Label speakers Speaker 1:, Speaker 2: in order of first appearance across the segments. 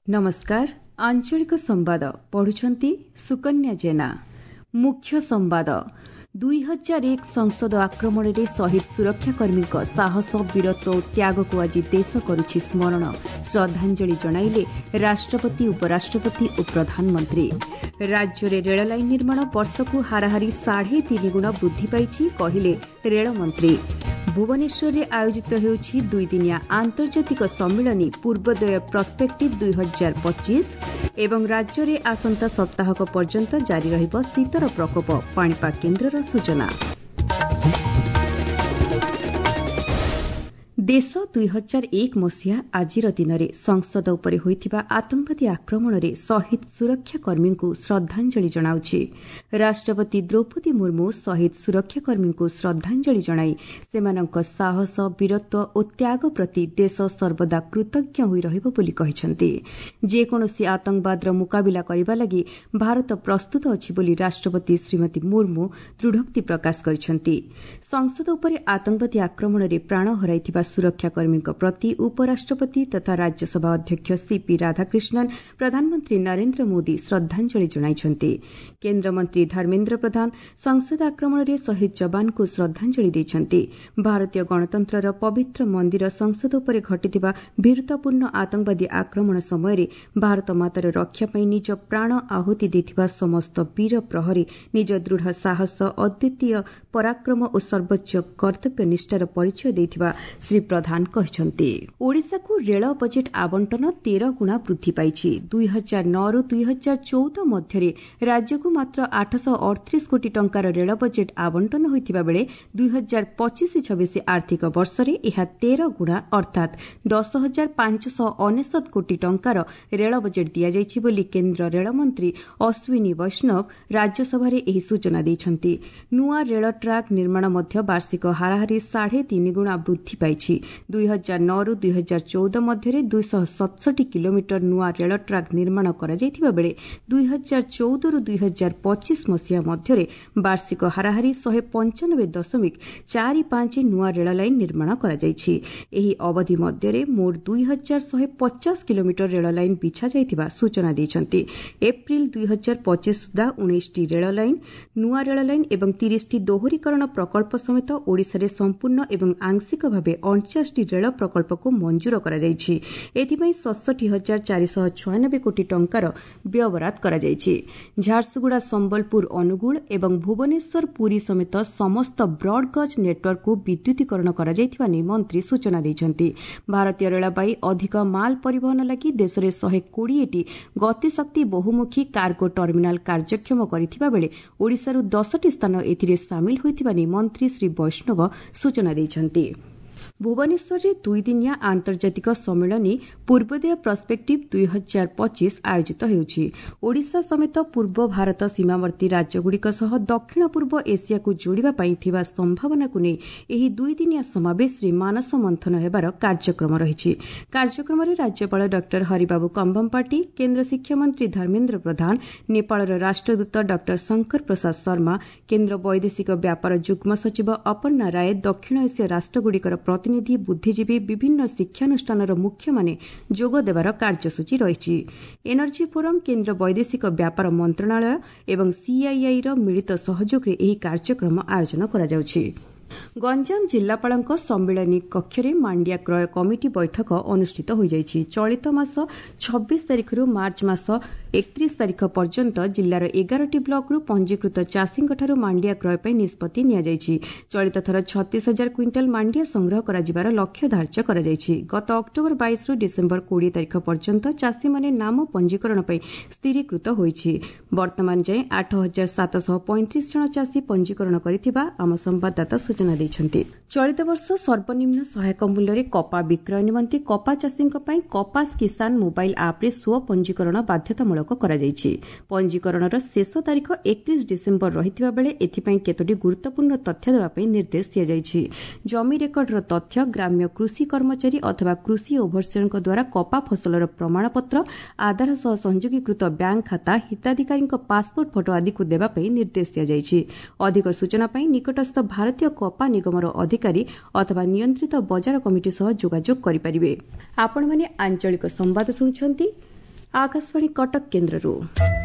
Speaker 1: नमस्कार। आंचलिक संवाद पढ़ुछंती सुकन्या जेना। मुख्य संवाद 2001 संसद आक्रमण में शहीद सुरक्षाकर्मी साहस वीरत्व और त्याग को आज देश करुछि स्मरण। श्रद्धांजलि जणाइले राष्ट्रपति, उपराष्ट्रपति और प्रधानमंत्री। राज्य में रेल लाइन निर्माण वर्ष को हाराहारी 3.5 गुण वृद्धि पाइछि कहिले रेलमंत्री। भुवनेश्वर में आयोजित होउछि 2 दिनिया आंतर्जातिक सम्मेलन पूर्वोदय पर्सपेक्टिव 2025 एवं राज्य में आसंता सप्ताहक पर्यंत जारी रहिब शीतर प्रकोप। पाणीपाग केन्द्रर सूचना। देश 2001 मसीहा आजिर दिन में संसद उपरे होइथिबा आतंकवादी आक्रमण में शहीद सुरक्षाकर्मी को श्रद्धांजलि जणाउछि। राष्ट्रपति द्रौपदी मुर्मू शहीद सुरक्षाकर्मी को श्रद्धांजलि जणाई सेमानक साहस, वीरत्व और त्याग प्रति देश सर्वदा कृतज्ञ होई रहिबो बोली कहिसंती। जेकोनोसी आतंकवादर मुकाबिला करिबा लागि भारत प्रस्तुत अछि बोली राष्ट्रपति श्रीमती मुर्मू दृढ़ोक्ति प्रकाश करिसंती। संसद उपरे आतंकवादी आक्रमण में प्राण हराइथिबा सुरक्षाकर्मी प्रति उपराष्ट्रपति तथा राज्यसभा अध्यक्ष सीपी राधाकृष्णन, प्रधानमंत्री नरेंद्र मोदी श्रद्धांजलि जणाइछन्ति। केन्द्रमंत्री धर्मेन्द्र प्रधान संसद आक्रमण में शहीद जवान को श्रद्धांजलि दैछन्ति। भारतीय गणतंत्रर पवित्र मंदिर संसद उपरे घटिथिबा वीरतापूर्ण आतंकवादी आक्रमण समय भारत मातार रक्षा पई निज प्राण आहुति देथिबा समस्त वीर प्रहरी निज दृढ़ साहस, अद्वितीय पराक्रम और सर्वोच्च कर्तव्य निष्ठार परिचय देथिबा श्री प्रधान कहते। ओडिशा को रेल बजेट आवंटन 13 गुणा वृद्धि पाइछि। 2009 रु 2014 मध्य राज्य को मात्र 838 कोटी टंकार रेल बजेट आवंटन होइतिबा बेले 2025-26 आर्थिक वर्ष में यह 13 गुणा अर्थात 10,599 कोटी टंकार रेल बजेट दिया जाइछि बोली केन्द्र रेल मंत्री अश्विनी वैष्णव राज्यसभा एही सूचना दैछन्ति। नुआ रेल ट्राक निर्माण मध्य वार्षिक हाराहारी 3.5 गुणा वृद्धि पाइछि। 2009 रु 2014 मध्य 267 किलोमीटर नुआ रेल ट्राक निर्माण करा जाइथिबा बेले 2014 रु 2025 मसीहा मध्य वार्षिक हाराहारी 195.45 नुआ रेल लाइन निर्माण करा जाइछि। एही अवधि मध्य मोट 2150 किलोमीटर रेल लाइन बिछा जाइथिबा सूचना दैछन्ति। एप्रिल 2025 सुधा 19 रेल लाइन, नुआ रेल लाइन एवं 30 दोहरीकरण प्रकल्प समेत ओडिशा रे संपूर्ण एवं आंशिक भावे 49 रेल प्रकल्प को मंजूर करा जाइछि। एथिपई 67,496 कोटी टंकार व्यवहार करा जाइछि। झारसुगुड़ा, संबलपुर, अनुगुल एवं भुवनेश्वर, पुरी समेत समस्त ब्रॉडगेज नेटवर्क को विद्युतीकरण करा जाइथिबा नै मंत्री सूचना दैछन्ति। भारतीय रेलबाई अधिक माल परिवहन लागि देश में 120टी गतिशक्ति बहुमुखी कार्गो टर्मिनाल कार्यक्षम करिथिबा बेले ओडिशारु 10टी स्थान एथिरे सामिल होइथिबा नै मंत्री श्री वैष्णव सूचना दैछन्ति। भुवनेश्वर में 2 दिनिया आंतर्जातिक सम्मेलन पूर्वोदय पर्सपेक्टिव 2025 आयोजित होउछि। ओडिशा समेत पूर्व भारत सीमावर्ती राज्यगुड़िक सह दक्षिण पूर्व एशिया को जोड़िबा पई थिबा संभावना को नै एही 2 दिनिया समावेश रे मानस मंथन हेबार कार्यक्रम रहिछि। कार्यक्रम रे राज्यपाल डॉक्टर हरिबाबू कंभमपाटी, केन्द्र शिक्षा मंत्री धर्मेन्द्र प्रधान, नेपालर राष्ट्रदूत डॉक्टर शंकर प्रसाद शर्मा, केन्द्र वैदेशिक व्यापार जुग्म सचिव अपर्णा राय, दक्षिण एशिया राष्ट्रगुड़िकर प्रतिनिधि, बुद्धिजीवी, विभिन्न शिक्षानुष्ठानर मुख्य माने जोग देवार कार्यसूची रहिछि। एनर्जी फोरम, केन्द्र वैदेशिक व्यापार मंत्रणालय एवं सीआईआई र मिलित सहयोग रे एही कार्यक्रम आयोजन करा जाउछि। गंजाम जिल्लापालଙ୍କ सम्मेलनी कक्ष में मांडिया क्रय कमिटी बैठक अनुष्ठित हो जाइछि। चलित मास 26 तारिख रु मार्च मास 31 तारिख पर्यंत जिल्लार 11टी ब्लॉक रु पंजीकृत चाषीଙ୍କ ठारू मांडिया क्रय ପାଇଁ निष्पत्ति निया जाइछि। चलित थर 36,000 क्विंटाल मांडिया संग्रह करा जिबार लक्ष्य धार्य करा जाइछि। गत अक्टोबर 22 रु डिसेंबर 20 तारिख पर्यंत चाषी माने नाम पंजीकरण ପାଇଁ स्थिरीकृत होइछि। वर्तमान जाय 8,735 जन चाषी पंजीकरण करिथिबा आम संवाददाता सूचना दैछन्ति। चलित वर्ष सर्वनिम्न सहायक मूल्य कपा विक्रय निमंते कपा चाषीଙ୍କ ପାଇଁ कपास किसान मोबाइल आप रे स्व पंजीकरण बाध्यतामूलक करा जाइछि। पंजीकरणर शेष तारिख 31 डिसेंबर रहिथिबा बेले एथिपई केतोटी गुरुत्वपूर्ण तथ्य देबा ପାଇଁ निर्देश दिया जाइछि। जमी रेकर्डर तथ्य, ग्राम्य कृषि कर्मचारी अथवा कृषि ओभरसियरଙ୍କ द्वारा कपा फसलर प्रमाणपत्र, आधार सह संयोगीकृत बैंक खाता, हिताधिकारीଙ୍କ पासपोर्ट फोटो आदि को देबा ପାଇଁ निर्देश दिया जाइछि। अधिक सूचना ପାଇଁ निकटस्थ भारतीय कपा निगमर अधिकारी अथवा नियंत्रित बजार कमिटी सह जोगाजोग करिपारिबे। आपण माने आंचलिक संवाद सुनुछंती। आकाशवाणी कटक केन्द्रରୁ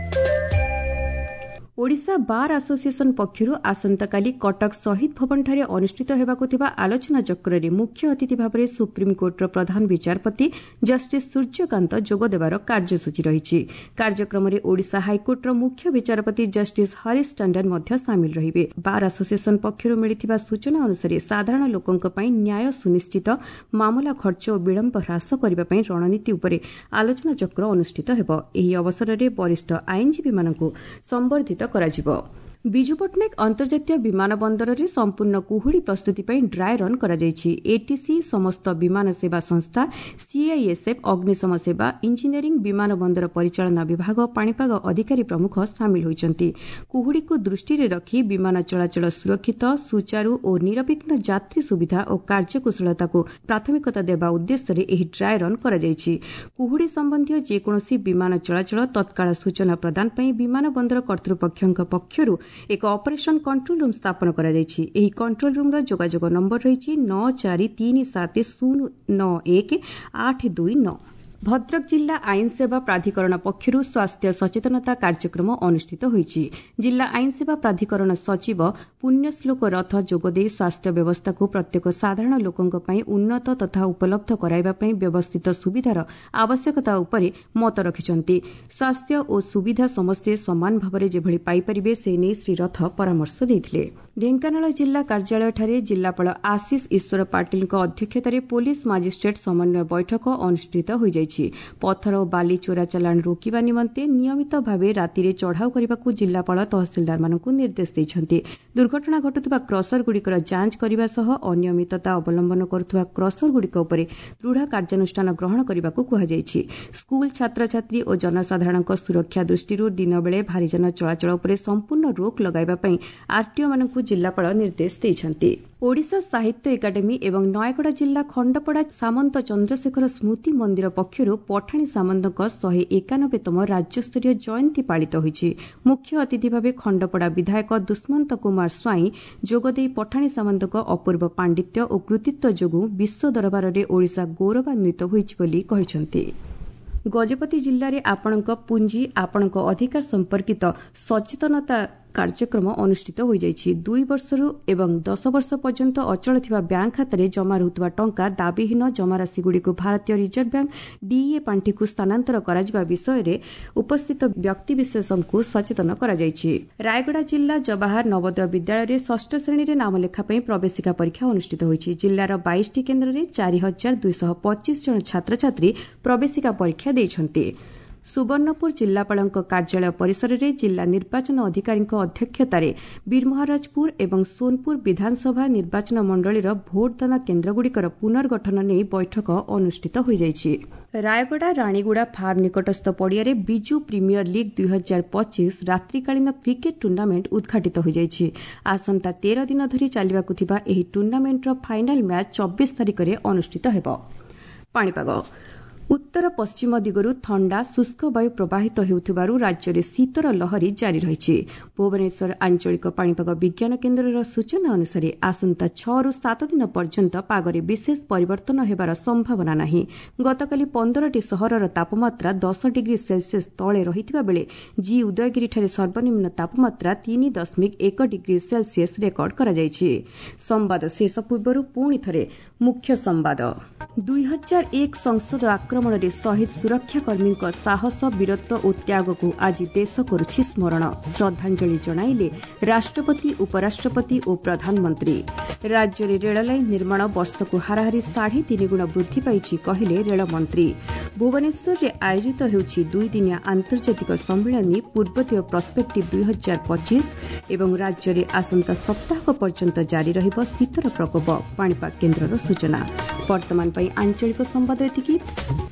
Speaker 1: ओडिशा बार आसोसिएसन पक्षरू आसंताकाली कटक शहीद भवनଠାରେ ଅନୁଷ୍ଠିତ ହେବାକୁ ଥିବା ଆଲୋଚନା ଚକ୍ରରେ ମୁଖ୍ୟ ଅତିଥି ଭାବରେ ସୁପ୍ରିମକୋର୍ଟର ପ୍ରଧାନ ବିଚାରପତି ଜଷ୍ଟିସ୍ ସୂର୍ଯ୍ୟକାନ୍ତ ଯୋଗ ଦେବାର କାର୍ଯ୍ୟସୂଚୀ ରହିଛି। କାର୍ଯ୍ୟକ୍ରମରେ ଓଡ଼ିଶା ହାଇକୋର୍ଟର ମୁଖ୍ୟ ବିଚାରପତି ଜଷ୍ଟିସ୍ ହରିଶ ଟଣ୍ଡନ ମଧ୍ୟ ସାମିଲ ରହିବେ। ବାର୍ ଆସୋସିଏସନ ପକ୍ଷରୁ ମିଳିଥିବା ସୂଚନା ଅନୁସାରେ ସାଧାରଣ ଲୋକଙ୍କ ପାଇଁ ନ୍ୟାୟ ସୁନିଶ୍ଚିତ, ମାମଲା ଖର୍ଚ୍ଚ ଓ ବିଳମ୍ବ ହ୍ରାସ କରିବା ପାଇଁ ରଣନୀତି ଉପରେ ଆଲୋଚନା ଚକ୍ର ଅନୁଷ୍ଠିତ ହେବ। ଏହି ଅବସରରେ ବରିଷ୍ଠ ଆଇନଜୀବୀମାନଙ୍କୁ ସମ୍ବର୍ଦ୍ଧିତ କରାଯିବ। ବିଜୁ ପଟ୍ଟନାୟକ ଅନ୍ତର୍ଜାତୀୟ ବିମାନ ବନ୍ଦରରେ ସମ୍ପୂର୍ଣ୍ଣ କୁହୁଡ଼ି ପ୍ରସ୍ତୁତି ପାଇଁ ଡ୍ରାଏ ରନ୍ କରାଯାଇଛି। ଏଟିସି, ସମସ୍ତ ବିମାନ ସେବା ସଂସ୍ଥା, ସିଆଇଏସ୍ଏଫ୍, ଅଗ୍ନିଶମ ସେବା, ଇଞ୍ଜିନିୟରିଂ, ବିମାନ ବନ୍ଦର ପରିଚାଳନା ବିଭାଗ, ପାଣିପାଗ ଅଧିକାରୀ ପ୍ରମୁଖ ସାମିଲ ହୋଇଛନ୍ତି। କୁହୁଡ଼ିକୁ ଦୃଷ୍ଟିରେ ରଖି ବିମାନ ଚଳାଚଳ ସୁରକ୍ଷିତ, ସୁଚାରୁ ଓ ନିରବିଘ୍ନ ଯାତ୍ରୀ ସୁବିଧା ଓ କାର୍ଯ୍ୟକୁଶଳତାକୁ ପ୍ରାଥମିକତା ଦେବା ଉଦ୍ଦେଶ୍ୟରେ ଏହି ଡ୍ରାଏ ରନ୍ କରାଯାଇଛି। କୁହୁଡ଼ି ସମ୍ବନ୍ଧୀୟ ଯେକୌଣସି ବିମାନ ଚଳାଚଳ ତତ୍କାଳ ସୂଚନା ପ୍ରଦାନ ପାଇଁ ବିମାନ ବନ୍ଦର କର୍ତ୍ତୃପକ୍ଷଙ୍କ ପକ୍ଷରୁ ଏକ ଅପରେସନ କଣ୍ଟ୍ରୋଲ ରୁମ୍ ସ୍ଥାପନ କରାଯାଇଛି। ଏହି କଣ୍ଟ୍ରୋଲ ରୁମ୍ର ଯୋଗାଯୋଗ ନମ୍ବର ରହିଛି 9437091829। ଭଦ୍ରକ ଜିଲ୍ଲା ଆଇନ ସେବା ପ୍ରାଧିକରଣ ପକ୍ଷରୁ ସ୍ୱାସ୍ଥ୍ୟ ସଚେତନତା କାର୍ଯ୍ୟକ୍ରମ ଅନୁଷ୍ଠିତ ହୋଇଛି। ଜିଲ୍ଲା ଆଇନ ସେବା ପ୍ରାଧିକରଣ ସଚିବ ପୁଣ୍ୟଶ୍ଲୋକ ରଥ ଯୋଗଦେଇ ସ୍ୱାସ୍ଥ୍ୟ ବ୍ୟବସ୍ଥାକୁ ପ୍ରତ୍ୟେକ ସାଧାରଣ ଲୋକଙ୍କ ପାଇଁ ଉନ୍ନତ ତଥା ଉପଲବ୍ଧ କରାଇବା ପାଇଁ ବ୍ୟବସ୍ଥିତ ସୁବିଧାର ଆବଶ୍ୟକତା ଉପରେ ମତ ରଖିଛନ୍ତି। ସ୍ୱାସ୍ଥ୍ୟ ଓ ସୁବିଧା ସମସ୍ତେ ସମାନ ଭାବରେ ଯେଭଳି ପାଇପାରିବେ ସେ ନେଇ ଶ୍ରୀ ରଥ ପରାମର୍ଶ ଦେଇଥିଲେ। ଢେଙ୍କାନାଳ ଜିଲ୍ଲା କାର୍ଯ୍ୟାଳୟଠାରେ ଜିଲ୍ଲାପାଳ ଆଶିଷ ଈଶ୍ୱର ପାଟିଲଙ୍କ ଅଧ୍ୟକ୍ଷତାରେ ପୋଲିସ ମାଜିଷ୍ଟ୍ରେଟ୍ ସମନ୍ୱୟ ବୈଠକ ଅନୁଷ୍ଠିତ ହୋଇଯାଇଛି। ପଥର ଓ ବାଲି ଚୋରା ଚାଲାଣ ରୋକିବା ନିମନ୍ତେ ନିୟମିତ ଭାବେ ରାତିରେ ଚଢ଼ାଉ କରିବାକୁ ଜିଲ୍ଲାପାଳ ତହସିଲଦାରମାନଙ୍କୁ ନିର୍ଦ୍ଦେଶ ଦେଇଛନ୍ତି। ଦୁର୍ଘଟଣା ଘଟୁଥିବା କ୍ରସରଗୁଡ଼ିକର ଯାଞ୍ଚ କରିବା ସହ ଅନିୟମିତତା ଅବଲମ୍ବନ କରୁଥିବା କ୍ରସରଗୁଡ଼ିକ ଉପରେ ଦୃଢ଼ କାର୍ଯ୍ୟାନୁଷ୍ଠାନ ଗ୍ରହଣ କରିବାକୁ କୁହାଯାଇଛି। ସ୍କୁଲ ଛାତ୍ରଛାତ୍ରୀ ଓ ଜନସାଧାରଣଙ୍କ ସୁରକ୍ଷା ଦୃଷ୍ଟିରୁ ଦିନବେଳେ ଭାରିଯାନ ଚଳାଚଳ ଉପରେ ସମ୍ପୂର୍ଣ୍ଣ ରୋକ୍ ଲଗାଇବା ପାଇଁ ଆର୍ଟିଓମାନଙ୍କୁ ଜିଲ୍ଲାପାଳ ନିର୍ଦ୍ଦେଶ ଦେଇଛନ୍ତି। ଓଡ଼ିଶା ସାହିତ୍ୟ ଏକାଡେମୀ ଏବଂ ନୟାଗଡ଼ ଜିଲ୍ଲା ଖଣ୍ଡପଡ଼ା ସାମନ୍ତ ଚନ୍ଦ୍ରଶେଖର ସ୍ମୃତି ମନ୍ଦିର ପକ୍ଷରୁ ପଠାଣି ସାମନ୍ତଙ୍କ 191ତମ ରାଜ୍ୟସ୍ତରୀୟ ଜୟନ୍ତୀ ପାଳିତ ହୋଇଛି। ମୁଖ୍ୟ ଅତିଥି ଭାବେ ଖଣ୍ଡପଡ଼ା ବିଧାୟକ ଦୁଷ୍ମନ୍ତ କୁମାର ସ୍ୱାଇଁ ଯୋଗଦେଇ ପଠାଣି ସାମନ୍ତଙ୍କ ଅପୂର୍ବ ପାଣ୍ଡିତ୍ୟ ଓ କୃତିତ୍ୱ ଯୋଗୁଁ ବିଶ୍ୱ ଦରବାରରେ ଓଡ଼ିଶା ଗୌରବାନ୍ୱିତ ହୋଇଛି ବୋଲି କହିଛନ୍ତି। ଗଜପତି ଜିଲ୍ଲାରେ ଆପଣଙ୍କ ପୁଞ୍ଜି ଆପଣଙ୍କ ଅଧିକାର ସମ୍ପର୍କିତ ସଚେତନତା କାର୍ଯ୍ୟକ୍ରମ ଅନୁଷ୍ଠିତ ହୋଇଯାଇଛି। 2 ବର୍ଷରୁ ଏବଂ 10 ବର୍ଷ ପର୍ଯ୍ୟନ୍ତ ଅଚଳ ଥିବା ବ୍ୟାଙ୍କ ଖାତାରେ ଜମା ରହୁଥିବା ଟଙ୍କା ଦାବିହୀନ ଜମାରାଶିଗୁଡ଼ିକୁ ଭାରତୀୟ ରିଜର୍ଭ ବ୍ୟାଙ୍କ ଡିଇଏ ପାଣ୍ଠିକୁ ସ୍ଥାନାନ୍ତର କରାଯିବା ବିଷୟରେ ଉପସ୍ଥିତ ବ୍ୟକ୍ତିବିଶେଷଙ୍କୁ ସଚେତନ କରାଯାଇଛି। ରାୟଗଡ଼ା ଜିଲ୍ଲା ଜବାହାର ନବୋଦୟ ବିଦ୍ୟାଳୟରେ 6ଠ ଶ୍ରେଣୀରେ ନାମଲେଖା ପାଇଁ ପ୍ରବେଶିକା ପରୀକ୍ଷା ଅନୁଷ୍ଠିତ ହୋଇଛି। ଜିଲ୍ଲାର 22ଟି କେନ୍ଦ୍ରରେ 4225 ଜଣ ଛାତ୍ରଛାତ୍ରୀ ପ୍ରବେଶିକା ପରୀକ୍ଷା ଦେଇଛନ୍ତି। ସୁବର୍ଣ୍ଣପୁର ଜିଲ୍ଲାପାଳଙ୍କ କାର୍ଯ୍ୟାଳୟ ପରିସରରେ ଜିଲ୍ଲା ନିର୍ବାଚନ ଅଧିକାରୀଙ୍କ ଅଧ୍ୟକ୍ଷତାରେ ବୀରମହାରାଜପୁର ଏବଂ ସୋନପୁର ବିଧାନସଭା ନିର୍ବାଚନ ମଣ୍ଡଳୀର ଭୋଟଦାନ କେନ୍ଦ୍ରଗୁଡ଼ିକର ପୁନର୍ଗଠନ ନେଇ ବୈଠକ ଅନୁଷ୍ଠିତ ହୋଇଯାଇଛି। ରାୟଗଡ଼ା ରାଣୀଗୁଡ଼ା ଫାର୍ମ ନିକଟସ୍ଥ ପଡ଼ିଆରେ ବିଜୁ ପ୍ରିମିୟର ଲିଗ୍ 2025 ରାତ୍ରିକାଳୀନ କ୍ରିକେଟ୍ ଟୁର୍ଣ୍ଣାମେଣ୍ଟ ଉଦ୍ଘାଟିତ ହୋଇଯାଇଛି। ଆସନ୍ତା 13 ଦିନ ଧରି ଚାଲିବାକୁ ଥିବା ଏହି ଟୁର୍ଣ୍ଣାମେଣ୍ଟର ଫାଇନାଲ ମ୍ୟାଚ୍ 24 ତାରିଖରେ ଅନୁଷ୍ଠିତ ହେବ। ପାଣିପାଗ ଉତ୍ତର ପଶ୍ଚିମ ଦିଗରୁ ଥଣ୍ଡା ଶୁଷ୍କ ବାୟୁ ପ୍ରବାହିତ ହେଉଥିବାରୁ ରାଜ୍ୟରେ ଶୀତର ଲହରୀ ଜାରି ରହିଛି। ଭୁବନେଶ୍ୱର ଆଞ୍ଚଳିକ ପାଣିପାଗ ବିଜ୍ଞାନ କେନ୍ଦ୍ରର ସୂଚନା ଅନୁସାରେ ଆସନ୍ତା 6ରୁ 7 ଦିନ ପର୍ଯ୍ୟନ୍ତ ପାଗରେ ବିଶେଷ ପରିବର୍ତ୍ତନ ହେବାର ସମ୍ଭାବନା ନାହିଁ। ଗତକାଲି 15ଟି ସହରର ତାପମାତ୍ରା 10 ଡିଗ୍ରୀ ସେଲ୍ସିୟସ୍ ତଳେ ରହିଥିବା ବେଳେ ଜି ଉଦୟଗିରିଠାରେ ସର୍ବନିମ୍ନ ତାପମାତ୍ରା 3.1 ଡିଗ୍ରୀ ସେଲ୍ସିୟସ୍ ରେକର୍ଡ କରାଯାଇଛି। ସମ୍ବାଦ ଶେଷ ପୂର୍ବରୁ ପୁଣି ଥରେ ମୁଖ୍ୟ ସମ୍ବାଦ। 2001 ସଂସଦ ଆକ୍ରମଣରେ ଶହୀଦ ସୁରକ୍ଷାକର୍ମୀଙ୍କ ସାହସ, ବୀରତ୍ୱ ଓ ତ୍ୟାଗକୁ ଆଜି ଦେଶ କରୁଛି ସ୍ମରଣ। ଶ୍ରଦ୍ଧାଞ୍ଜଳି ଜଣାଇଲେ ରାଷ୍ଟ୍ରପତି, ଉପରାଷ୍ଟ୍ରପତି ଓ ପ୍ରଧାନମନ୍ତ୍ରୀ। ରାଜ୍ୟରେ ରେଳଲାଇନ୍ ନିର୍ମାଣ ବର୍ଷକୁ ହାରାହାରି 3.5 ଗୁଣ ବୃଦ୍ଧି ପାଇଛି କହିଲେ ରେଳମନ୍ତ୍ରୀ। ଭୁବନେଶ୍ୱରରେ ଆୟୋଜିତ ହେଉଛି 2 ଦିନିଆ ଆନ୍ତର୍ଜାତିକ ସମ୍ମିଳନୀ ପୂର୍ବୋଦୟ ପ୍ରସ୍ପେକ୍ଟିଭ୍ 2025 ଏବଂ ରାଜ୍ୟରେ ଆସନ୍ତା ସପ୍ତାହକ ପର୍ଯ୍ୟନ୍ତ ଜାରି ରହିବ ଶୀତର ପ୍ରକୋପ, ପାଣିପାଗ କେନ୍ଦ୍ରର ସୂଚନା। ବର୍ତ୍ତମାନ ପାଇଁ ଆଞ୍ଚଳିକ ସମ୍ବାଦ ଏତିକି।